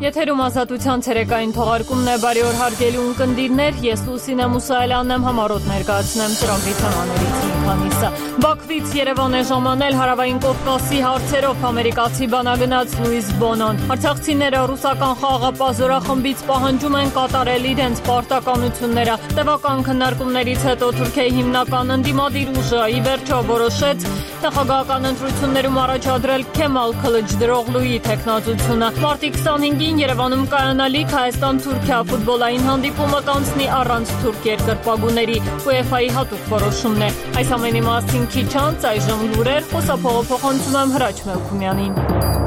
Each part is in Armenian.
Եթերում ազատության ցերեկային թողարկումն է, բարի օր հարգելի ունկնդիրներ, ես Լուսինե Մուսայելյանն եմ, համառոտ ներկայացնեմ ծրագրի թեմաներից մի քանիսը։ Բաքվից Երևան է ժամանել հարավային Կովկասի հարցերով ամերիկացի բանագնաց Լուիս Բոնոն։ Արցախցիները ռուսական խաղաղապահ զորախմբից պահանջում են կատարել իրենց պարտականությունները։ Տևական քննարկումներից հետո Թուրքիայի հիմնական ընդդիմադիր ուժը ի վերջո որոշեց նախագահական ընտրություններում առաջադրել Քեմալ Քլիչդարօղլուի թեկնածությունը։ Մարտի 25-ին Երևանում կայանալիք Հայաստան-Թուրքիա ֆուտբոլային հանդիպումը կանցնի առանց թուրք երկրպագուների, UEFA-ի հատուկ որոշումն է։ Այս ամենի մասին քիչ անց այժմ լուրեր, խոսափողոցում եմ Հրաչ Մելքումյանին։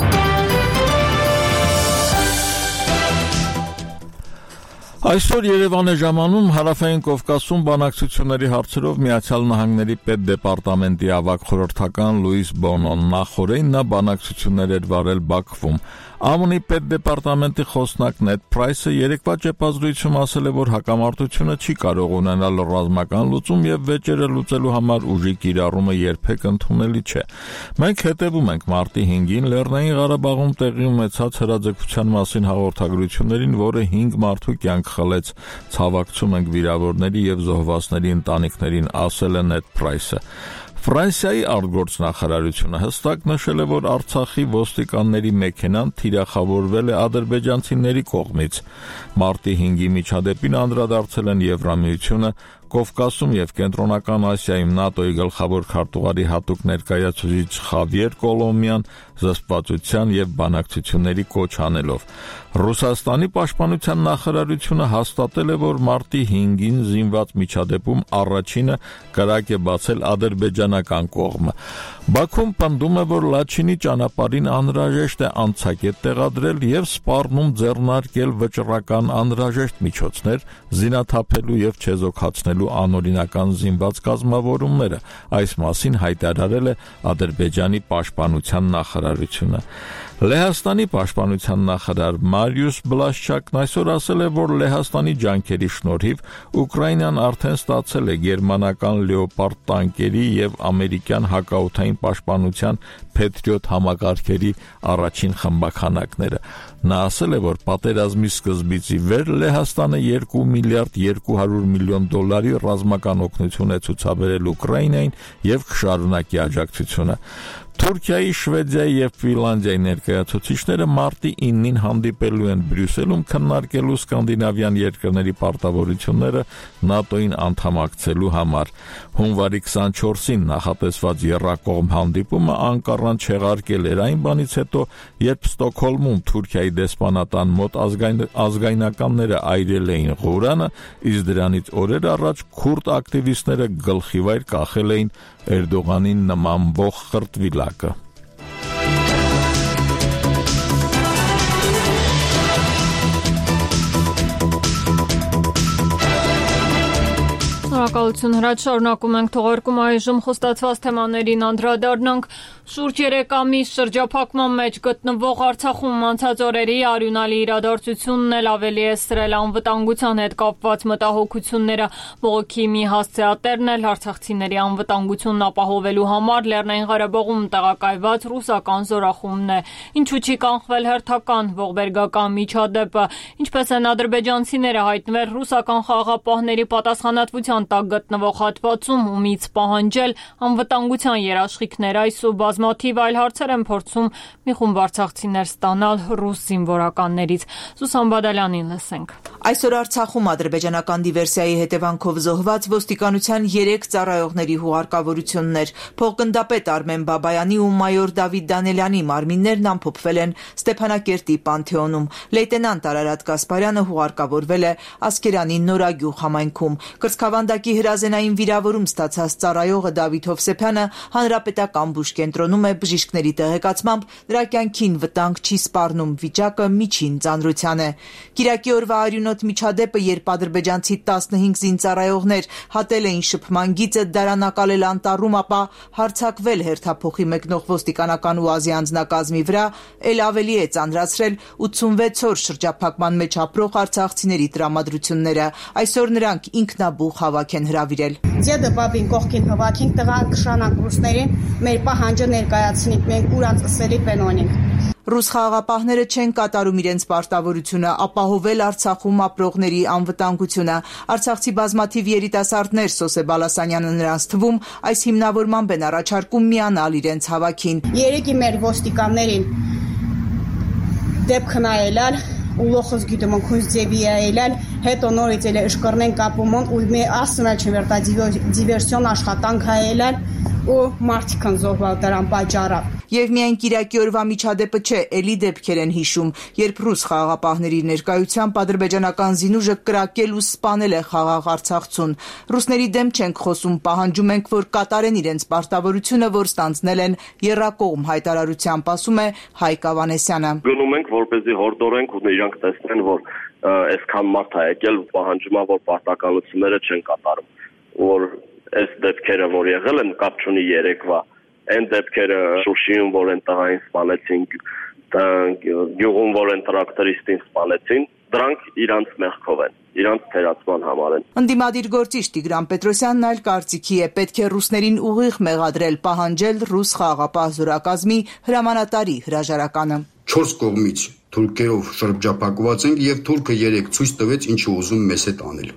Այսօր Երևան է ժամանում հարավային Կովկասում բանակցությունների հարցերով Միացյալ Նահանգների պետդեպարտամենտի ավագ խորհրդական Լուիս Բոնոն։ Նախորդին նա բանակցություններ էր վարել Բաքվում։ ԱՄՆ-ի պետդեպարտամենտի խոսնակ Նեդ Պրայսը երեկվա ճեպազրույցում ասել է, որ հակամարտությունը չի կարող ունենալ ռազմական լուծում եւ վեճերը լուծելու համար ուժի կիրառումը երբեք ընդունելի չէ։ Մենք հետևում ենք մարտի 5-ին Լեռնային Ղարաբաղում տեղի ունեցած հրաձգության մասին հաղորդագրություններին, որը 5 մարդու կյանք խլեց, ցավակցում ենք վիրավորների եւ զոհվածների ընտանիքներին, ասել է Նեդ Պրայսը։ Ֆրանսիայի արտգործնախարարությունը հստակ նշել է, որ Արցախի ոստիկանների մեքենան թիրախավորվել է ադրբեջանցիների կողմից։ Մարտի 5-ի միջադեպին անդրադարձել են Եվրամիությունը, Կովկասում եւ Կենտրոնական Ասիայում ՆԱՏՕ-ի գլխավոր քարտուղարի հատուկ ներկայացուցիչ Խավիեր Կոլոմյան զսպվածության եւ բանակցությունների կոչ անելով։ Ռուսաստանի պաշտպանության նախարարությունը հաստատել է, որ մարտի 5-ին զինված միջադեպում առաջինը կրակ է բացել ադրբեջանական կողմը։ Բաքուն պնդում է, որ Լաչինի ճանապարհին անհրաժեշտ է անցակետ տեղադրել եւ սպառնում ձեռնարկել վճռական անհրաժեշտ միջոցներ զինաթափելու եւ չեզոքացնելու անօրինական զինված կազմավորումները։ Այս մասին հայտարարել է Ադրբեջանի պաշտպանության նախարարությունը։ Լեհաստանի պաշտպանության նախարար Մարիուս Բլաշչակն այսօր ասել է, որ Լեհաստանի ջանքերի շնորհիվ Ուկրաինան արդեն ստացել է գերմանական Լեոպարդ տանկերի եւ ամերիկյան հակաօդային պաշտպանության Patriot համակարգերի առաջին խմբաքանակները։ Նա ասել է, որ պատերազմի սկզբից ի վեր Լեհաստանը 2 միլիարդ 200 միլիոն դոլարի ռազմական օգնություն է ցուցաբերել Ուկրաինային եւ կշարունակի աջակցությունը։ Թուրքիայի, Շվեդիայի եւ Ֆինլանդիայի ներկայացուցիչները մարտի 9-ին հանդիպելու են Բրյուսելում քննարկելու սկանդինավյան երկրների պարտավորությունները ՆԱՏՕ-ին անդամակցելու համար։ Հունվարի 24-ին նախատեսված եռակողմ հանդիպումը Անկարան չեղարկել էր այն բանից հետո, երբ Ստոկհոլմում Թուրքիայի դեսպանատան մոտ ազգայնականները այրել էին Ղուրանը, իսկ դրանից օրեր առաջ քուրդ ակտիվիստները գլխիվայր կախել էին Էրդողանին նմանվող խրտվիլակը։ Շնորհակալություն Հրաչ, շարունակում ենք թողարկումը, այժմ խոստացված թեմաներին անդրադառնանք։ Շուրջ 3 ամիս շրջափակման մեջ գտնվող Արցախում անցած օրերի արյունալի իրադարձությունն էլ ավելի է սրել անվտանգության հետ կապված մտահոգությունները։ Բողոքի մի հասցեատերն էլ արցախցիների անվտանգությունն ապահովելու համար Լեռնային Ղարաբաղում տեղակայված ռուսական զորախումբն է։ Ինչու չի կանխվել հերթական ողբերգական միջադեպը, ինչպես են ադրբեջանցիները հայտնվել ռուսական խաղաղապահների պատասխանատվության տակ գտնվող հատվածում, ումից պահանջել անվտանգության երաշխիքներ, այս ու բազմաթիվ այլ հարցեր են փորձում մի խումբ արցախցիներ ստանալ ռուս զինվորականներից։ Սուսան Բադալյանին լսենք։ Այսօր Արցախում ադրբեջանական դիվերսիայի հետևանքով զոհված ոստիկանության 3 ծառայողների հուղարկավորությունն էր։ Փոխգնդապետ Արմեն Բաբայանի ու մայոր Դավիթ Դանելյանի մարմիններն ամփոփվել են Ստեփանակերտի Պանթեոնում։ Լեյտենանտ Արարատ Կասպարյանը հուղարկավորվել է Ասկերանի Նորագյուղ համայնքում։ Կրծքավանդակի հրազենային վիրավորում ստացած ծառայողը Դավիթ Հովսեփյանը հանրապետական բուժ կենտրոնում է, բժիշկների տեղեկացմամբ նրա կյանքին վտանգ չի սպառնում, վիճակը միջին ծանրության է։ Կիրակի օրվա արյունոտ միջադեպը, երբ ադրբեջանցի 15 զինծառայողներ հատել էին շփման գիծը դարանակալել անտառում, ապա հարձակվել հերթափոխի մեկնող ոստիկանական ուազի անձնակազմի վրա, էլ ավելի է ծանրացրել 86 օր շրջափակման մեջ ապրող արցախցիների տրամադրությունները։ Այսօր նրանք ինքնաբուխ հավաք են հրավիրել։ Ձեդը բաբին կողքին հավաքին տղան կշանանք ռուսներին, մեր պահանջը ներկայացնենք, մենք ուրանց ըսելի պենոնինք։ Ռուս խաղաղապահները չեն կատարում իրենց պարտավորությունը ապահովել Արցախում ապրողների անվտանգությունը։ Արցախցի բազմաթիվ երիտասարդներ Սոսե Բալասանյանը նրանց թվում այս հիմնավորմամբ են առաջարկում միանալ իրենց հավաքին։ Երեքի մեր ոստիկաններին դեպք նայելալ Ուլոխս գիտում քույս ձևի այլալ հետո նորից էլ ըշկռնեն կապումոն ու մի ասնալ չվերտա դիվերսիոն աշխատանք հայելալ ու մարդիկն զոհվել դրան պատճառով։ Եվ միայն Կիրակի օրվա միջադեպը չէ, էլի դեպքեր են հիշում, երբ ռուս խաղաղապահների ներկայությամբ ադրբեջանական զինուժը կրակել ու սպանել է խաղաղ Արցախցուն։ Ռուսների դեմ չենք խոսում, պահանջում ենք, որ կատարեն իրենց պարտավորությունը, որ ստանձնել են եռակողմ հայտարարությամբ, ասում է Հայկ Ավանեսյանը։ Գնում ենք, որպեսզի հորդորենք ու իրանք տեսնեն, որ այսքան մարդ է եկել, պահանջում է, որ պարտականությունները չեն կատարում, որ այս դեպքերը, որ եղել են, կապ չունի երեկվա, այն դեպքերը Շուշիում, որ են տղային սպանեցին, գյուղում, որ են տրակտորիստին սպանեցին, դրանք իրանց մեղքով են, իրանց թերացման համար են։ Ընդդիմադիր գործիչ Տիգրան Պետրոսյանն այլ կարծիքի է, պետք է ռուսներին ուղիղ մեղադրել, պահանջել ռուս խաղաղապահ զորակազմի հրամանատարի հրաժարականը։ 4 կողմից թուրքերով շրջափակված ենք եւ թուրքը 3 ցույց տվեց ինչ ուզում մեզ հետ անել։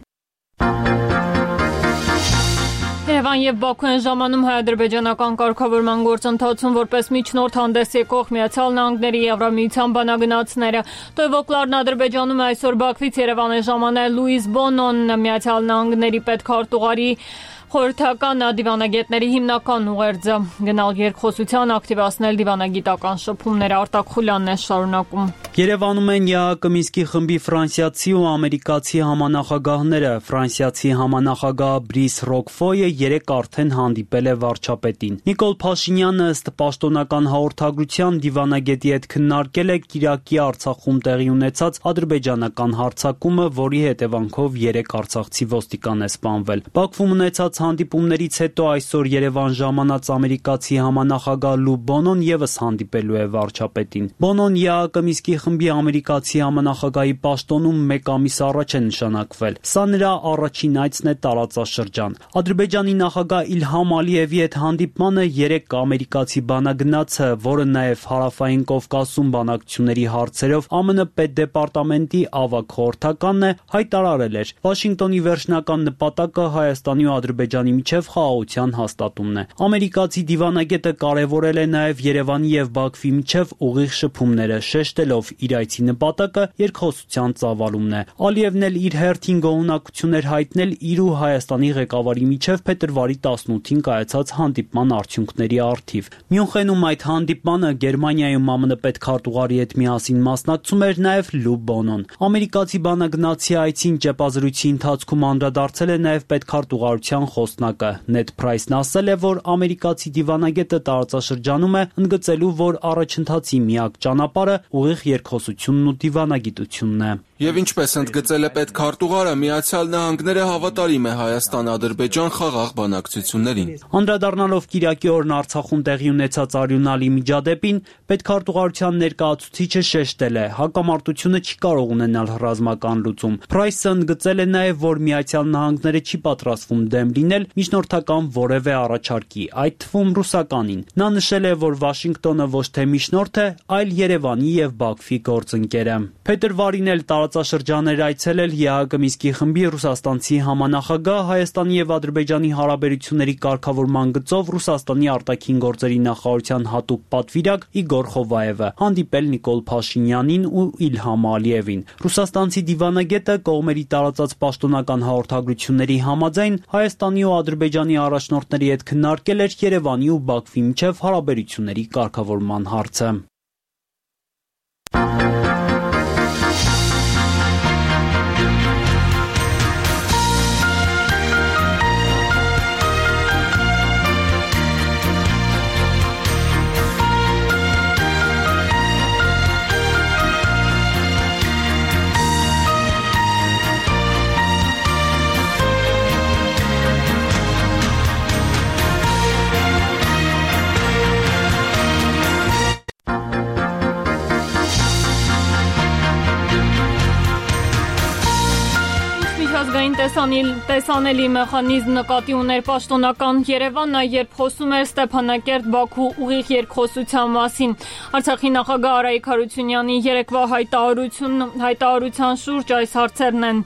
Երևան եւ Բաքու են ժամանում հայ-ադրբեջանական կարգավորման գործընթացում որպես միջնորդ հանդես եկող Միացյալ Նահանգների Եվրամիության բանագնացները։ Տոյվոկլարն Ադրբեջանում այսօր Բաքվից Երևան է ժամանել Լուիս Բոնոն, Միացյալ Նահանգների պետքարտուղարի խորհրդական դիվանագետների հիմնական ուղերձը, գնալ երկխոսության, ակտիվացնել դիվանագիտական շփումները։ Արտակ Խուլյանն է շարունակում։ Երևանում են ԵԱՀԿ Մինսկի խմբի ֆրանսիացի ու ամերիկացի համանախագահները։ Ֆրանսիացի համանախագահ Բրիս Ռոկֆոյը 3 արդեն հանդիպել է վարչապետին։ Նիկոլ Փաշինյանը ըստ պաշտոնական հաղորդագրության դիվանագետի հետ քննարկել է Կիրակի Արցախում տեղի ունեցած ադրբեջանական հարձակումը, որի հետևանքով 3 արցախցի ոստիկան է սպանվել։ Բաքվում ունեցած հանդիպումներից հետո այսօր Երևան ժամանած ամերիկացի համանախագահ Լու Բոնոն եւս հանդիպելու է վարչապետին։ Բոնոն ԵԱՀԿ Մինսկի խմբի ամերիկացի համանախագահի պաշտոնում 1 ամիս առաջ է նշանակվել։ Սա նրա առաջին այցն է տարածաշրջան։ Ադրբեջանի նախագահ Իլհամ Ալիևի հետ հանդիպմանը 3 ամերիկացի բանագնացը, որը նաեւ Հարավային Կովկասում բանակցությունների հարցերով ԱՄՆ պետդեպարտամենտի ավագ խորհրդականն է, հայտարարել էր. Վաշինգտոնի վերջնական նպատակը Հայաստանի ու Ադրբեջանի միջև խաղաղության հաստատումն է։ Ամերիկացի դիվանագետը կարևորել է նաև Երևանի եւ Բաքվի միջև ուղիղ շփումները, շեշտելով իր այցի նպատակը երկխոսության ծավալումն է։ Ալիևն էլ իր հերթին գոհունակություն էր հայտնել իր ու Հայաստանի ղեկավարի միջև փետրվարի 18-ին կայացած հանդիպման արդյունքների առթիվ։ Մյունխենում այդ հանդիպմանը Գերմանիայում ԱՄՆ պետքարտուղարի հետ միասին մասնակցում էր նաև Լու Բոնոն։ Ամերիկացի բանագնացի այցին ճեպազրույցի ընթացքում անդրադարձել է նաև պետքարտուղարության խոսնակը Նեդ Փրայսն ասել է, որ ամերիկացի դիվանագետը տարածաշրջանում է ընդգծելու, որ առաջընթացի միակ ճանապարհը ուղիղ երկխոսությունն ու դիվանագիտությունն է։ Եվ ինչպես ընդգծել է պետքարտուղարը, Միացյալ Նահանգները հավատարիմ է Հայաստան-Ադրբեջան խաղաղ բանակցություններին։ Անդրադառնալով Կիրակի օրն Արցախում տեղի ունեցած արյունալի միջադեպին, պետքարտուղարության ներկայացուցիչը շեշտել է, հակամարտությունը չի կարող ունենալ ռազմական լուծում։ Փրայսը ընդգծել է նաև, որ Միացյալ Նահանգները չի պատրաստվում դեմ լինել միջնորդական որևէ առաջարկի, այդ թվում ռուսականին։ Նա նշել է, որ Վաշինգտոնը ոչ թե միջնորդ է, այլ Երևանի եւ Բաքվի գործընկերը։ Փետրվարին էլ տարածաշրջան էր այցելել ԵԱՀԿ Մինսկի խմբի ռուսաստանցի համանախագահ, Հայաստանի եւ Ադրբեջանի հարաբերությունների կարգավորման գծով Ռուսաստանի արտաքին գործերի նախարարության հատուկ պատվիրակ Իգոր Խովայևը, հանդիպել Նիկոլ Փաշինյանին ու Իլհամ Ալիևին։ Ռուսաստանցի դիվանագետը կողմերի տարածած պաշտոնական հաղորդագրությունների համաձայն Հայաստանի ու Ադրբեջանի առաջնորդների հետ քննարկել էր Երևանի ու Բաքվի միջև հարաբերությունների կարգավորման հարցը։ միջազգային տեսանելի մեխանիզմ նկատի ուներ պաշտոնական Երևանը, երբ խոսում էր Ստեփանակերտ-Բաքու ուղիղ երկխոսության մասին։ Արցախի նախագահ Արայիկ Հարությունյանի երեկվա հայտարարության շուրջ այս հարցերն են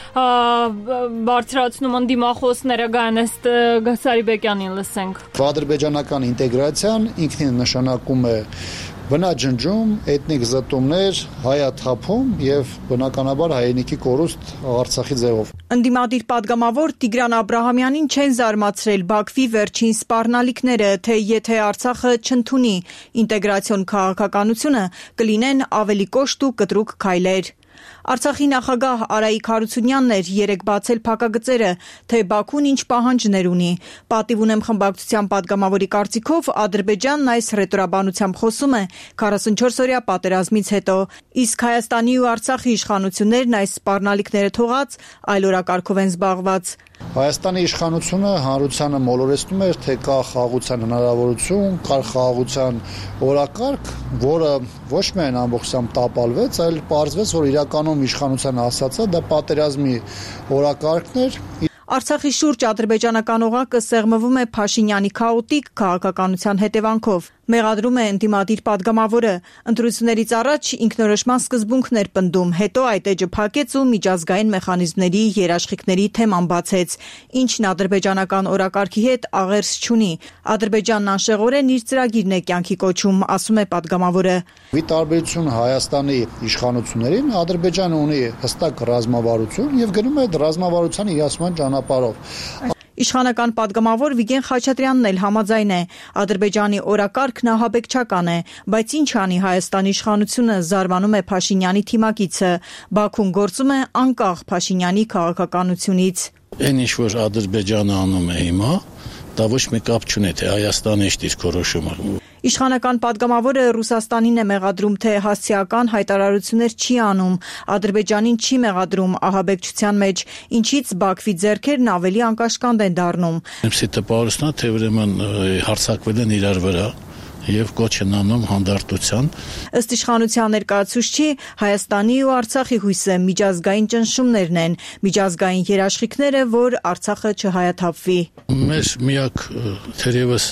բարձրացնում ընդդիմախոսները։ Գայանեստ Սարիբեկյանին լսենք։ Ադրբեջանական ինտեգրացիան ինքնին նշանակում է բնաջնջում, էթնիկ զտումներ, հայաթափում եւ բնականաբար հայրենիքի կորուստ Արցախի ձևով։ Ընդդիմադիր պատգամավոր Տիգրան Աբրահամյանին չեն զարմացրել Բաքվի վերջին սպառնալիքները, թե եթե Արցախը չընդունի ինտեգրացիոն քաղաքականությունը, կլինեն ավելի կոշտ ու կտրուկ քայլեր։ Արցախի նախագահ Արայիկ Հարությունյանն էր երեկ բացել փակագծերը, թե Բաքուն ինչ պահանջներ ունի։ Պատիվ ունեմ խմբակցության պատգամավորի կարծիքով Ադրբեջանն այս ռետորաբանությամբ խոսում է 44-օրյա պատերազմից հետո, իսկ Հայաստանի ու Արցախի իշխանություններն այս սպառնալիքները թողած այլ օրակարգով են զբաղված։ Հայաստանի իշխանությունը հանրությանը մոլորեցնում էր, թե կա խաղաղության հնարավորություն, կա խաղաղության օրակարգ, որը ոչ միայն ամբողջությամբ տապալվեց, այլ պարզվեց, որ իրականում իշխանության ասածը դա պատերազմի օրակարգն էր։ Արցախի շուրջ ադրբեջանական օղակը սեղմվում է Փաշինյանի քաոտիկ քաղաքականության հետևանքով։ Մեղադրում է ընդդիմադիր պատգամավորը։ Ընտրություններից առաջ ինքնորոշման սկզբունքն էր պնդում, հետո այդ էջը փակեց ու միջազգային մեխանիզմների երաշխիքների թեման բացեց, ինչն ադրբեջանական օրակարգի հետ աղերս չունի։ Ադրբեջանն անշեղորեն իր ծրագիրն է կյանքի կոչում, ասում է պատգամավորը։ Ի տարբերություն Հայաստանի իշխանություններին, Ադրբեջանը ունի հստակ ռազմավարություն եւ գնում է այդ ռազմավարության իրացման ճանապարհով։ Իշխանական պատգամավոր Վիգեն Խաչատրյանն էլ համաձայն է։ Ադրբեջանի օրակարգն ահաբեկչական է, բայց ինչ անի Հայաստանի իշխանությունը, զարմանում է Փաշինյանի թիմակիցը։ Բաքուն գործում է անկախ Փաշինյանի քաղաքականությունից։ Այն ինչ որ Ադրբեջանը անում է հիմա, դա ոչ մի կապ չունի, թե Հայաստանը ինչ դիրքորոշում է։ Իշխանական պատգամավորը Ռուսաստանին է մեղադրում, թե հասցեական հայտարարություններ չի անում, Ադրբեջանին չի մեղադրում ահաբեկչության մեջ, ինչից Բաքվի ձեռքերն ավելի անկաշկանդ են դառնում։ Իմսի տպավորությունն է, թե ուրեմն հարձակվել են իրար վրա եւ կոչ են անում հանդարտության։ Ըստ իշխանության ներկայացուցչի, Հայաստանի ու Արցախի հույսը միջազգային ճնշումներն են, միջազգային երաշխիքները, որ Արցախը չհայաթափվի։ Մեր միակ թերևս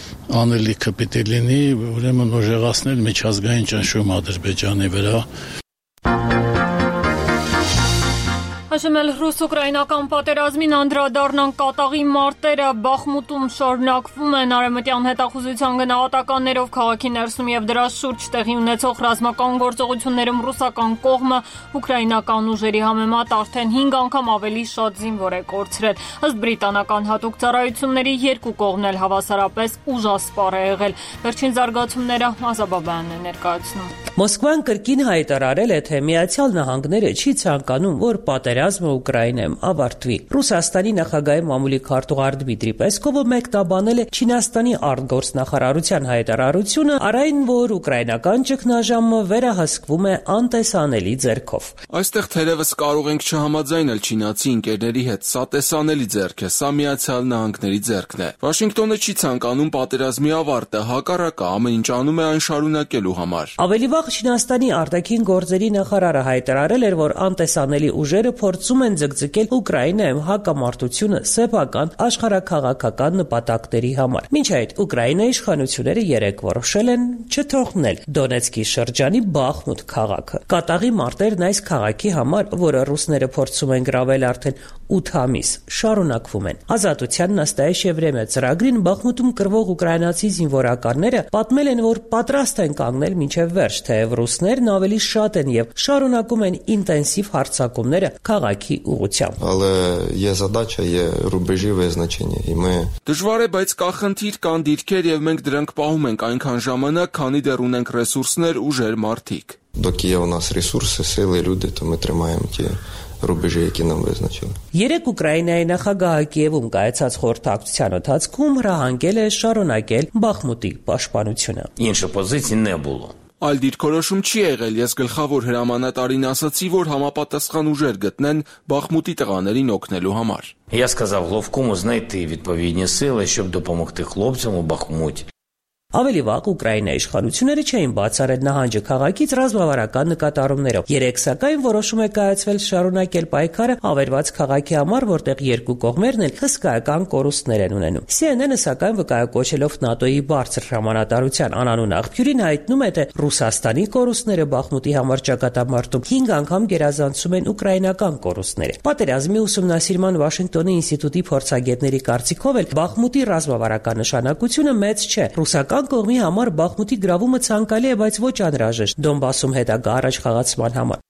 անելիքը պիտի լինի, ուրեմն ուժեղացնել միջազգային ճնշում Ադրբեջանի վրա։ Հաշմել ռուս-ուկրաինական պատերազմին անդրադառնան կատաղի մարտերը Բախմուտում շարունակվում են արևմտյան հետախուզության գնահատականներով քաղաքի ներսում եւ դրա շուրջ տեղի ունեցող ռազմական գործողություններում ռուսական կողմը ուկրաինական ուժերի համեմատ արդեն 5 անգամ ավելի շատ զինվոր է կորցրել։ Ըստ բրիտանական հատուկ ծառայությունների երկու կողմն էլ հավասարապես ուժասպառ է եղել։ Վերջին զարգացումները Ազաբաբյանն է ներկայացնում։ Մոսկվան կրկին հայտարարել է, թե Միացյալ Նահանգները չի ցանկանում, որ պատերազմը Ուկրաինայում ավարտվի։ Ռուսաստանի նախագահի մամուլի քարտուղար Դմիտրի Պեսկովը մեկնաբանել է Չինաստանի արտգործնախարարության հայտարարությունը, առայն որ ուկրաինական ճգնաժամը վերահսկվում է անտեսանելի ձեռքով։ Այստեղ թերևս կարող ենք չհամաձայնել չինացի ընկերների հետ, սա տեսանելի ձեռք է, սա Միացյալ Նահանգների ձեռքն է։ Վաշինգտոնը չի ցանկանում պատերազմի ավարտը, հակառակը ամեն ինչ անում է այն շարունակելու համար։ Ավելի վաղ Չինաստանի արտաքին գործերի նախարարը հայտարարել էր, որ անտեսանելի ուժերը փորձում են ձգձգել Ուկրաինայում հակամարտությունը սեփական աշխարհաքաղաքական նպատակների համար։ Մինչ այդ Ուկրաինայի իշխանությունները երեկ որոշել են չթողնել Դոնեցկի շրջանի Բախմուտ քաղաքը։ Կատաղի մարտերն այս քաղաքի համար, որը ռուսները փորձում են գրավել արդեն 8 ամիս, շարունակվում են։ Ազատության Նաստայեշ Եվրեմիա ծրագրին Բախմուտում կռվող ուկրաինացի զինվորականները պատմել են, որ պատրաստ են կանգնել մինչև վերջ, թեև ռուսներն ավելի շատ են եւ շարունակում են ինտենսիվ հարձակումները քաղաքի ուղղությամբ։ Але є задача, є рубежі визначені, і ми Դժվար է, բայց կա խնդիր, кан դիրքեր եւ մենք դրանք պահում ենք այնքան ժամանակ, քանի դեռ ունենք ռեսուրսներ, ուժեր, մարդիկ։ доки є у нас ресурси, сили, люди, то ми тримаємо ті рубежі, які нам визначили։ Երեք Ուկրաինայի նախագահը Կիևում կայացած խորհրդակցության ընթացքում հրահանգել է շարունակել Բախմուտի պաշտպանությունը։ Іншої позиції не було։ Այլ դիրքորոշում չի եղել, ես գլխավոր հրամանատարին ասացի, որ համապատասխան ուժեր գտնեն Բախմուտի տղաներին օգնելու համար։ Я сказав Головкому знайти відповідні сили, щоб допомогти хлопцям у Бахмуті. Ավելի վաղ Ուկրաինայի իշխանությունները չէին բացառել նահանջը քաղաքից ռազմավարական նկատառումներով։ Երեկ սակայն որոշում է կայացվել շարունակել պայքարը ավերված քաղաքի համար, որտեղ երկու կողմերն էլ հսկայական կորուստներ են ունենում։ CNN-ը սակայն վկայակոչելով ՆԱՏՕ-ի բարձր հրամանատարության անանուն աղբյուրին հայտնում է, թե Ռուսաստանի կորուստները Բախմուտի համար ճակատամարտում 5 անգամ գերազանցում են ուկրաինական կորուստները։ Պատերազմի ուսումնասիրման Վաշինգտոնի ինստիտուտի փորձագետների կարծիքով էլ Բախմուտի ռազմավարական նշանակությունը մեծ չէ։ Ռուսական կողմի համար Բախմուտի գրավումը ցանկալի է, բայց ոչ անհրաժեշտ Դոնբասում հետագա առաջխաղացման համար։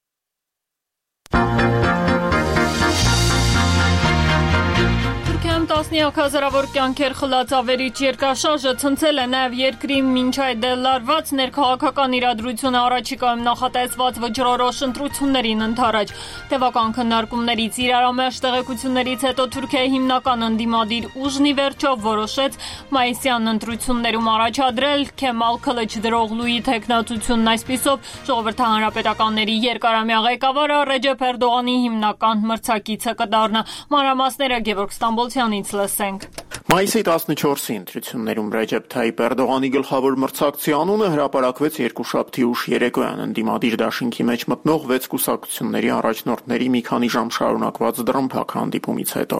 Տասնյակ հազարավոր կյանքեր խլած ավերիչ երկրաշարժը ցնցել է նաև երկրի մինչ այդ լարված ներքաղաքական իրադրությունը առաջիկայում նախատեսված վճռորոշ ընտրություններին ընդառաջ։ Տևական քննարկումներից իրարամերժ տեղեկություններից հետո Թուրքիայի հիմնական ընդդիմադիր ուժն ի վերջո որոշեց մայիսյան ընտրություններում առաջադրել Քեմալ Քլիչդարօղլուի թեկնածությունն, այսպիսով ժողովրդի հանրապետականների երկարամյա ղեկավարը Ռեջեփ Էրդողանի հիմնական մրցակիցը կդառնա։ Մանրամասները Գևորգ Ստամբոլցյանից լսենք։ Մայիսի 14-ի ընտրություններում Ռեջեփ Թայիփ Էրդողանի գլխավոր մրցակցի անունը հրապարակվեց երկուշաբթի ուշ երեկոյան ընդդիմադիր դաշինքի մեջ մտնող 6 կուսակցությունների առաջնորդների մի քանի ժամ շարունակված դռնփակ հանդիպումից հետո։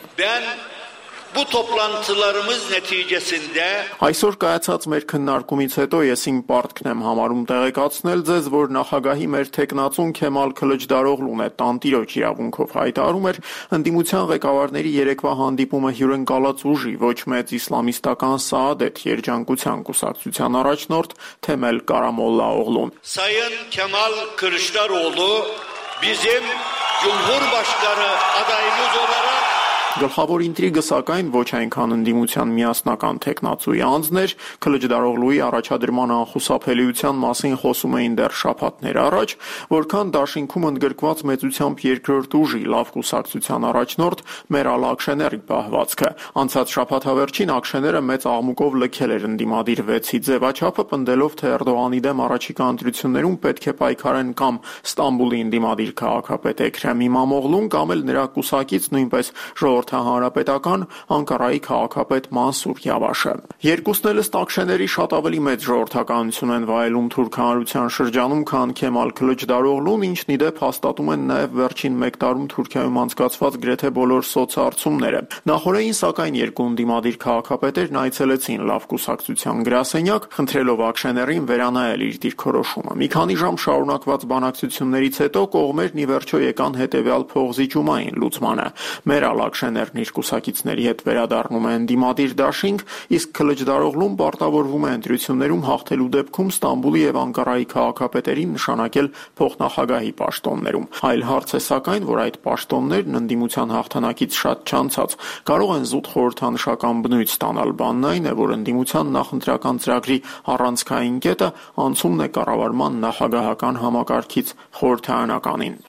Bu toplantılarımız neticesinde Այսօր կայացած մեր քննարկումից հետո ես իմ պարտքն եմ համարում տեղեկացնել ձեզ, որ նախագահի մեր թեկնածուն Քեմալ Քլիչդարօղլուն է տանտիրոջ իրավունքով հայտարարում էր ընդդիմության ղեկավարների երեկվա հանդիպումը հյուրընկալած ուժի ոչ մեծ իսլամիստական Սաադեթ երջանկության կուսակցության առաջնորդ Թեմել Կարամոլլաօղլուն։ Sayın Kemal Kılıçdaroğlu bizim Cumhurbaşkanı adayımız olarak Գլխավոր ինտրիգը սակայն ոչ այնքան ընդդիմության միասնական թեկնածուի անձն էր, Քլիչդարօղլուի առաջադրման անխուսափելիության մասին խոսում էին դեռ շաբաթներ առաջ, որքան դաշինքում ընդգրկված մեծությամբ երկրորդ ուժի լավ կուսակցության առաջնորդ Մերալ Աքշեների պահվածքը։ Անցած շաբաթավերջին Աքշեները մեծ աղմուկով լքել էր ընդդիմադիր 6-ի ձևաչափը, պնդելով, թե Էրդողանի դեմ առաջիկա ընտրություններում պետք է պայքարեն կամ Ստամբուլի ընդդիմադիր քաղաքապետ Էքրեմ Իմամօղլուն կամ էլ նրա կուսակից նույնպես Հանրապետական Անկարայի քաղաքապետ Մանսուր Յավաշը։ Երկուսն էլ ըստ Աքշեների շատ ավելի մեծ ժողովրդականություն են վայելում թուրք հանրության շրջանում, քան Քեմալ Քլիչդարօղլուն, ինչն ի դեպ հաստատում են նաև վերջին 1 տարում Թուրքիայում անցկացված գրեթե բոլոր սոցհարցումները։ Նախորդին սակայն երկու ընդդիմադիր քաղաքապետերն այցելեցին լավ կուսակցության գրասենյակ, խնդրելով Աքշեներին վերանայել իր դիրքորոշումը։ Մի քանի ժամ շարունակված բանակցություններից հետո կողմերն ի վերջո եկան հետևյալ փողզիջումային լուծմանը։ Մերալ Աքշեներն իր կուսակիցների հետ վերադառնում է ընդդիմադիր դաշինք, իսկ Քլիչդարօղլուն պարտավորվում է ընտրություններում հաղթելու դեպքում Ստամբուլի եւ Անկարայի քաղաքապետերին նշանակել փոխնախագահի պաշտոններում։ Այլ հարց է սակայն, որ այդ պաշտոններն ընդդիմության հաղթանակից շատ չանցած կարող են զուտ խորհրդանշական բնույթ ստանալ։ Բանն այն է, որ ընդդիմության նախընտրական ծրագրի առանցքային կետը անցումն է կառավարման նախագահական համակարգից խորհրդարանականին։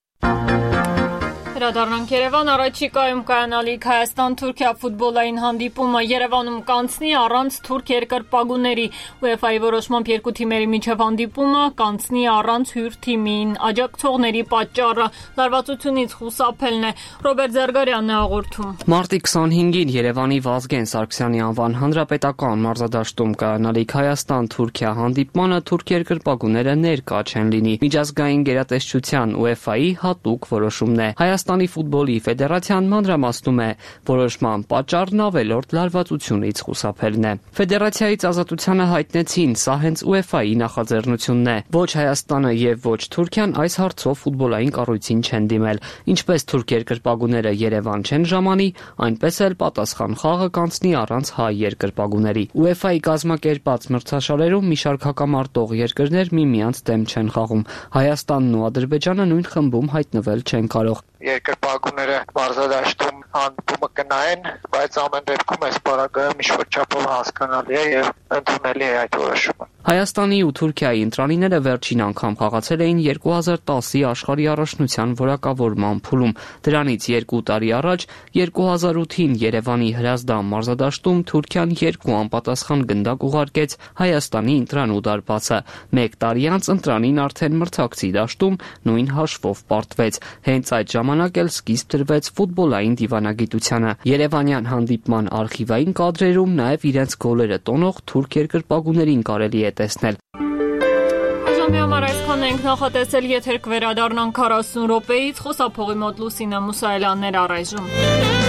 Հրադառնանք Երևան, առաջիկայում կայանալիք Հայաստան-Թուրքիա ֆուտբոլային հանդիպումը Երևանում կանցնի առանց թուրք երկրպագուների։ UEFA-ի որոշմամբ երկու թիմերի միջև հանդիպումը կանցնի առանց հյուր թիմին աջակցողների պատճառը լարվածությունից խուսափելն է։ Ռոբերտ Զարգարյանն է հաղորդում։ Մարտի 25-ին Երևանի Վազգեն Սարգսյանի անվան հանրապետական մարզադաշտում կայանալիք Հայաստան-Թուրքիա հանդիպմանը թուրք երկրպագուները ներկա չեն լինի։ Միջազգային գերատեսչության UEFA-ի հատուկ որոշումն է։ Հայաստանի ֆուտբոլի ֆեդերացիան մանրամասնում է, որոշման պատճառն ավելորդ լարվածությունից խուսափելն է։ Ֆեդերացիայից ազատությանը հայտնեցին, սա հենց UEFA-ի նախաձեռնությունն է։ Ոչ Հայաստանը եւ ոչ Թուրքիան այս հարցով ֆուտբոլային կառույցին չեն դիմել, ինչպես թուրք երկրպագուները Երևան չեն ժամանի, այնպես էլ պատասխան խաղը կանցնի առանց հայ երկրպագուների։ UEFA-ի կազմակերպած մրցաշարերում մի շարք հակամարտող երկրներ միմյանց դեմ չեն խաղում։ Հայաստանն ու Ադրբեջանը նույն խմբում հայտնվել չեն կարող։ Երկրպագուները մարզադաշտում հանդիպումը կնայեն, բայց ամեն դեպքում այս պարագայում ինչ-որ չափով հասկանալի է եւ ընդունելի է այդ որոշումը։ Հայաստանի ու Թուրքիայի ընտրանիները վերջին անգամ խաղացել էին 2010-ի աշխարհի առաջնության որակավորման փուլում։ Դրանից 2 տարի առաջ 2008-ին Երևանի Հրազդան մարզադաշտում Թուրքիան 2 անպատասխան գնդակ ուղարկեց Հայաստանի ընտրանու դարպասը։ 1 տարի անց ընտրանին արդեն մրցակցի դաշտում նույն հաշվով պարտվեց։ Հենց այդ ժամանակ ժամանակ էլ սկիզբ դրվեց ֆուտբոլային դիվանագիտությանը։ Երևանյան հանդիպման արխիվային կադրերում նաև իրենց գոլերը տոնող թուրք երկրպագուներին կարելի է տեսնել։ Ժամի համար այսքան ենք նախատեսել, եթեր կվերադառնանք 40 րոպեից, խոսափողի մոտ Լուսինե Մուսայելյաններ առայժմ։